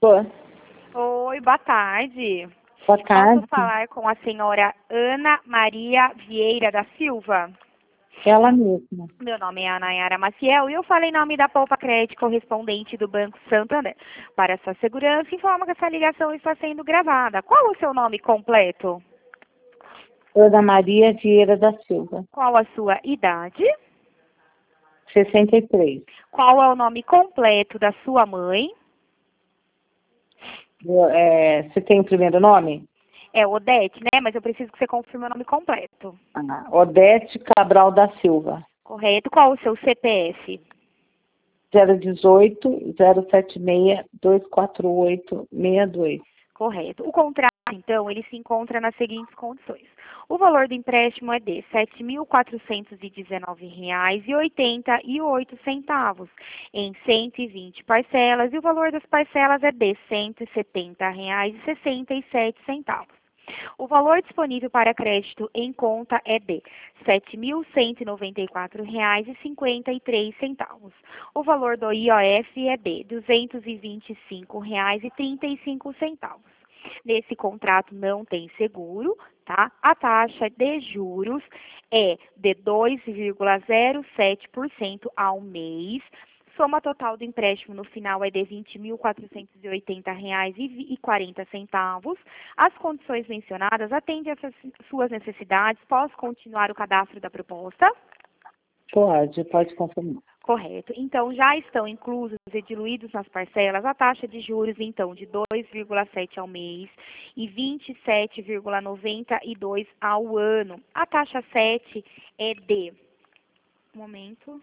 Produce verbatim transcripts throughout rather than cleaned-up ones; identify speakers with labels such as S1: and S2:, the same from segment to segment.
S1: Tô.
S2: Oi, boa tarde.
S1: Boa tarde.
S2: Posso falar com a senhora Ana Maria Vieira da Silva?
S1: Ela mesma.
S2: Meu nome é Anayara Maciel e eu falei em nome da Poupa Crédito correspondente do Banco Santander. Para sua segurança, informa que essa ligação está sendo gravada. Qual o seu nome completo?
S1: Ana Maria Vieira da Silva.
S2: Qual a sua idade?
S1: sessenta e três.
S2: Qual é o nome completo da sua mãe?
S1: É, você tem o primeiro nome?
S2: É Odete, né? Mas eu preciso que você confirme o nome completo.
S1: Ah, Odete Cabral da Silva.
S2: Correto. Qual o seu C P F?
S1: zero dezoito, zero setenta e seis, dois quatro oito, seis dois.
S2: Correto. O contrato, então, ele se encontra nas seguintes condições. O valor do empréstimo é de sete mil quatrocentos e dezenove reais e oitenta e oito centavos em cento e vinte parcelas e o valor das parcelas é de cento e setenta reais e sessenta e sete centavos. O valor disponível para crédito em conta é de sete mil cento e noventa e quatro reais e cinquenta e três centavos. O valor do I O F é de duzentos e vinte e cinco reais e trinta e cinco centavos. Nesse contrato não tem seguro, tá? A taxa de juros é de dois vírgula zero sete por cento ao mês. Soma total do empréstimo no final é de vinte mil quatrocentos e oitenta reais e quarenta centavos. As condições mencionadas atendem às suas necessidades. Posso continuar o cadastro da proposta?
S1: Pode, pode confirmar.
S2: Correto. Então, já estão inclusos e diluídos nas parcelas a taxa de juros, então, de dois vírgula sete ao mês e vinte e sete vírgula noventa e dois ao ano. A taxa sete é de... Um momento...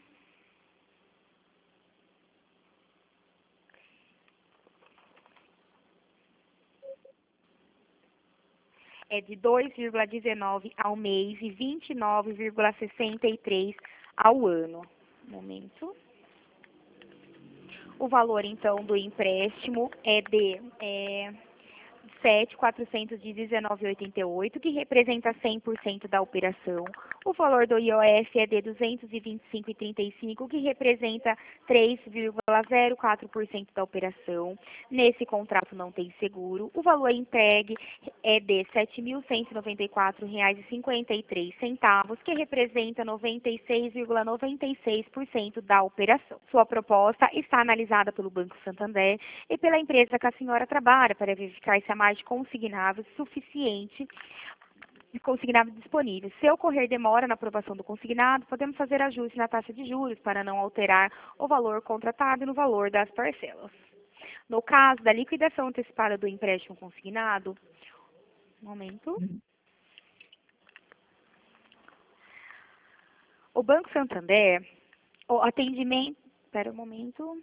S2: é de dois vírgula dezenove ao mês e vinte e nove vírgula sessenta e três ao ano. Um momento. O valor, então, do empréstimo é de é, sete mil quatrocentos e dezenove reais e oitenta e oito centavos, que representa cem por cento da operação. O valor do I O F é de duzentos e vinte e cinco reais e trinta e cinco centavos, que representa três vírgula zero quatro por cento da operação. Nesse contrato não tem seguro. O valor entregue é de sete mil cento e noventa e quatro reais e cinquenta e três centavos, que representa noventa e seis vírgula noventa e seis por cento da operação. Sua proposta está analisada pelo Banco Santander e pela empresa que a senhora trabalha para verificar se há mais de consignável suficiente de consignado disponível. Se ocorrer demora na aprovação do consignado, podemos fazer ajuste na taxa de juros para não alterar o valor contratado e no valor das parcelas. No caso da liquidação antecipada do empréstimo consignado, um momento. O Banco Santander, o atendimento, espera um momento.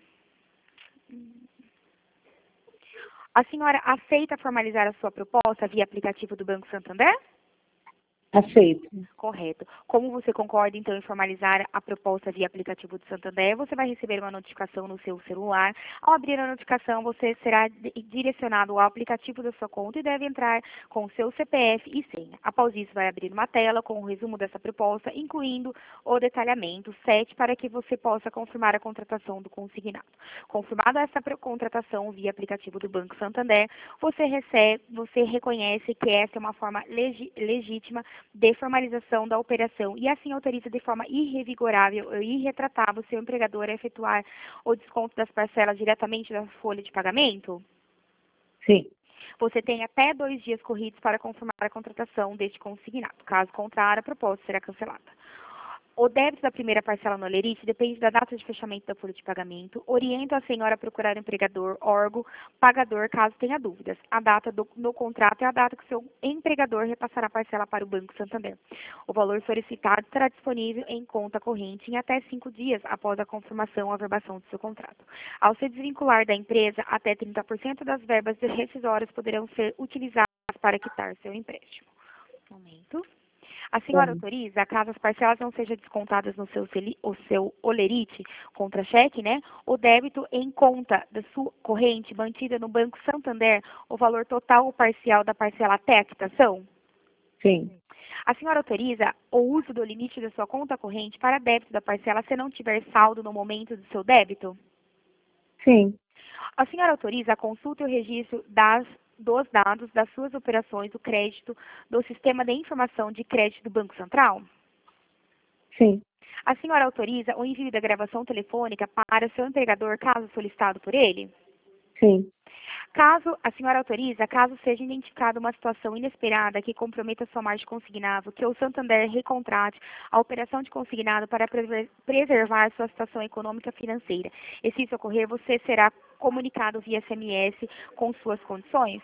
S2: A senhora aceita formalizar a sua proposta via aplicativo do Banco Santander?
S1: Aceito.
S2: Correto. Como você concorda, então, em formalizar a proposta via aplicativo do Santander, você vai receber uma notificação no seu celular. Ao abrir a notificação, você será direcionado ao aplicativo da sua conta e deve entrar com o seu C P F e senha. Após isso, vai abrir uma tela com o resumo dessa proposta, incluindo o detalhamento sete, para que você possa confirmar a contratação do consignado. Confirmada essa contratação via aplicativo do Banco Santander, você recebe, você reconhece que essa é uma forma legi legítima de formalização da operação e assim autoriza de forma irrevigorável ou irretratável seu empregador a efetuar o desconto das parcelas diretamente da folha de pagamento?
S1: Sim.
S2: Você tem até dois dias corridos para confirmar a contratação deste consignado. Caso contrário, a proposta será cancelada. O débito da primeira parcela no Olerite depende da data de fechamento da folha de pagamento. Oriento a senhora a procurar o empregador, órgão, pagador, caso tenha dúvidas. A data do, no contrato é a data que o seu empregador repassará a parcela para o Banco Santander. O valor solicitado estará disponível em conta corrente em até cinco dias após a confirmação ou averbação do seu contrato. Ao se desvincular da empresa, até trinta por cento das verbas rescisórias poderão ser utilizadas para quitar seu empréstimo. Um momento. A senhora autoriza, caso as parcelas não sejam descontadas no seu, o seu Olerite contra cheque, né? O débito em conta da sua corrente mantida no Banco Santander, o valor total ou parcial da parcela até a quitação?
S1: Sim.
S2: A senhora autoriza o uso do limite da sua conta corrente para débito da parcela se não tiver saldo no momento do seu débito?
S1: Sim.
S2: A senhora autoriza a consulta e o registro das, dos dados das suas operações do crédito do Sistema de Informação de Crédito do Banco Central?
S1: Sim.
S2: A senhora autoriza o envio da gravação telefônica para seu empregador, caso solicitado por ele?
S1: Sim.
S2: Caso a senhora autoriza, caso seja identificada uma situação inesperada que comprometa sua margem consignável, que o Santander recontrate a operação de consignado para preser- preservar sua situação econômica e financeira. E se isso ocorrer, você será comunicado via S M S com suas condições?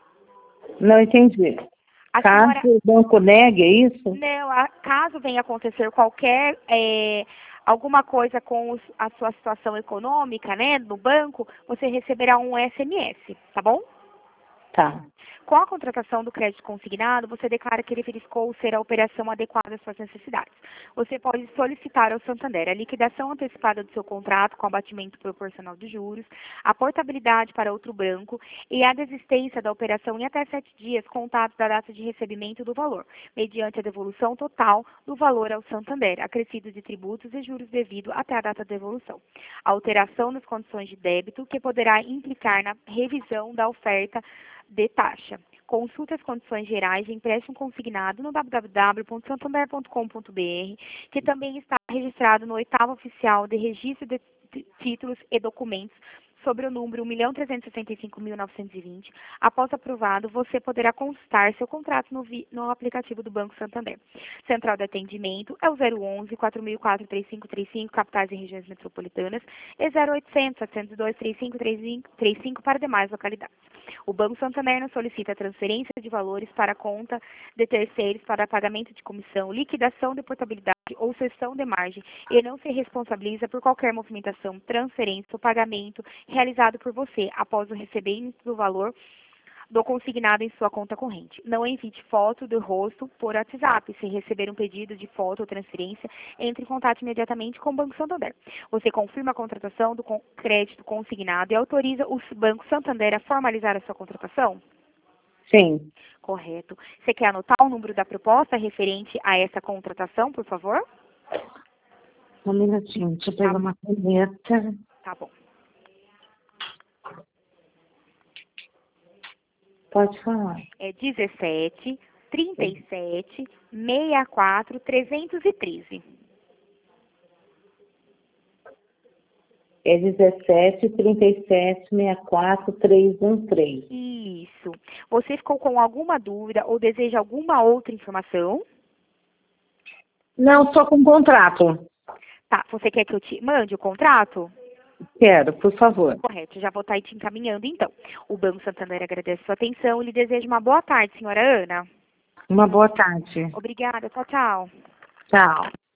S1: Não entendi.
S2: A
S1: Caso
S2: senhora...
S1: o banco negue, é isso?
S2: Não, a- caso venha acontecer qualquer, é, alguma coisa com os- a sua situação econômica, né, no banco, você receberá um S M S, tá bom?
S1: Tá.
S2: Com a contratação do crédito consignado, você declara que ele verificou ser a operação adequada às suas necessidades. Você pode solicitar ao Santander a liquidação antecipada do seu contrato com abatimento proporcional de juros, a portabilidade para outro banco e a desistência da operação em até sete dias contados da data de recebimento do valor, mediante a devolução total do valor ao Santander, acrescido de tributos e juros devido até a data da devolução. A alteração nas condições de débito, que poderá implicar na revisão da oferta de taxa. Consulte as condições gerais de empréstimo consignado no w w w ponto santander ponto com ponto b r, que também está registrado no oitavo oficial de registro de títulos e documentos sobre o número um milhão trezentos e sessenta e cinco mil novecentos e vinte. Após aprovado, você poderá consultar seu contrato no, vi, no aplicativo do Banco Santander. Central de atendimento é o zero onze, quatro mil e quatro, três cinco três cinco, capitais e regiões metropolitanas, e zero oitocentos, setecentos e dois, trinta e cinco trinta e cinco para demais localidades. O Banco Santander não solicita transferência de valores para a conta de terceiros para pagamento de comissão, liquidação de portabilidade ou cessão de margem e não se responsabiliza por qualquer movimentação, transferência ou pagamento realizado por você após o recebimento do valor do consignado em sua conta corrente. Não envie foto do rosto por WhatsApp. Se receber um pedido de foto ou transferência, entre em contato imediatamente com o Banco Santander. Você confirma a contratação do crédito consignado e autoriza o Banco Santander a formalizar a sua contratação?
S1: Sim.
S2: Correto. Você quer anotar o número da proposta referente a essa contratação, por favor?
S1: Um minutinho, deixa eu pegar
S2: Tá.
S1: uma caneta.
S2: Tá bom.
S1: Pode falar.
S2: É dezessete, trinta e sete, sessenta e quatro, trezentos e treze.
S1: É dezessete, trinta e sete, sessenta e quatro, trezentos e treze.
S2: Isso. Você ficou com alguma dúvida ou deseja alguma outra informação?
S1: Não, só com contrato.
S2: Tá, você quer que eu te mande o contrato?
S1: Quero, por favor.
S2: Correto, já vou estar aí te encaminhando então. O Banco Santander agradece sua atenção e lhe deseja uma boa tarde, senhora Ana.
S1: Uma boa tarde.
S2: Obrigada, tchau, tchau.
S1: Tchau.